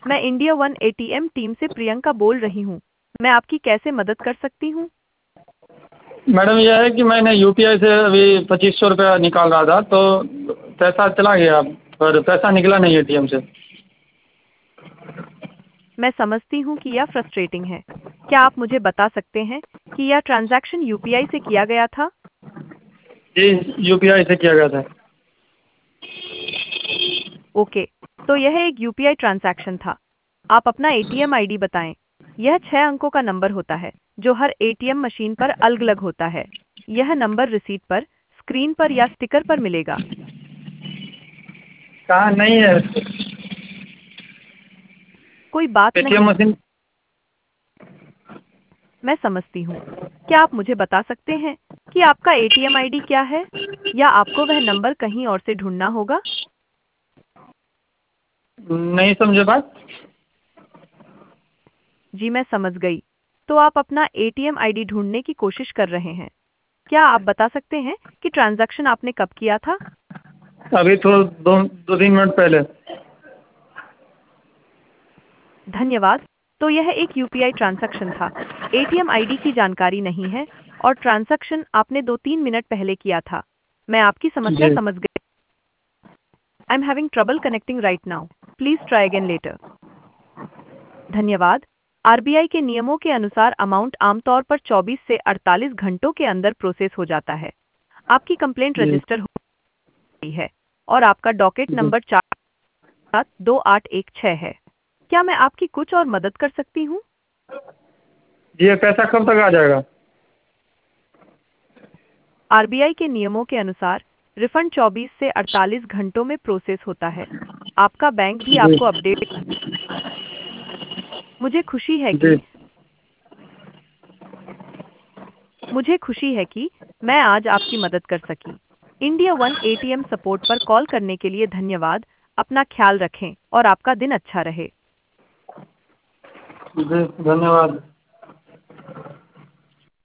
मैं India one ATM team से प्रियंका बोल रही हूँ। मैं आपकी कैसे मदद कर सकती हूँ? मैडम यह है कि मैंने यूपीआई से अभी 2500 रुपया निकाल रहा था, तो पैसा चला गया पर पैसा निकला नहीं एटीएम से। मैं समझती हूँ कि यह फ्रस्ट्रेटिंग है। क्या आप मुझे बता सकते हैं कि यह ट्रांजैक्शन यूपीआई से किया गया था? जी, यूपीआई से किया गया था। ओके, तो यह एक यूपीआई ट्रांजैक्शन था। आप अपना एटीएम आईडी बताएं। यह 6 अंकों का नंबर होता है जो हर एटीएम मशीन पर अलग-अलग होता है। यह नंबर रिसीट पर, स्क्रीन पर या स्टिकर पर मिलेगा। कहाँ नहीं है कोई बात एटीएम नहीं, मशीन। मैं समझती हूँ। क्या आप मुझे बता सकते हैं कि आपका एटीएम आईडी क्या है? या आपको वह नंबर कहीं और से ढूंढना होगा? नहीं समझे बात। जी, मैं समझ गई। तो आप अपना एटीएम आईडी ढूंढने की कोशिश कर रहे हैं। क्या आप बता सकते हैं कि ट्रांजैक्शन आपने कब किया था? अभी तो दो तीन मिनट पहले। धन्यवाद। तो यह एक यूपीआई ट्रांजैक्शन था। एटीएम आईडी की जानकारी नहीं है और ट्रांजैक्शन आपने 2-3 मिनट पहले किया था। मैं आपकी समस्या जी समझ गई। I am having trouble connecting right now. Please try again later. धन्यवाद। आरबीआई के नियमों के अनुसार अमाउंट आमतौर पर 24 से 48 घंटों के अंदर प्रोसेस हो जाता है। आपकी कंप्लेंट जी रजिस्टर हो गई है और आपका डॉकेट जी नंबर 472816 है। क्या मैं आपकी कुछ और मदद कर सकती हूँ? जी, ये पैसा कब तक आ जाएगा? आरबीआई के नियमों के अनुसार रिफंड 24 से 48 घंटों में प्रोसेस होता है। आपका बैंक भी जी आपको अपडेट। मुझे खुशी है जी कि मुझे खुशी है कि मैं आज आपकी मदद कर सकी। इंडिया वन एटीएम सपोर्ट पर कॉल करने के लिए धन्यवाद। अपना ख्याल रखें और आपका दिन अच्छा रहे। जी, धन्यवाद।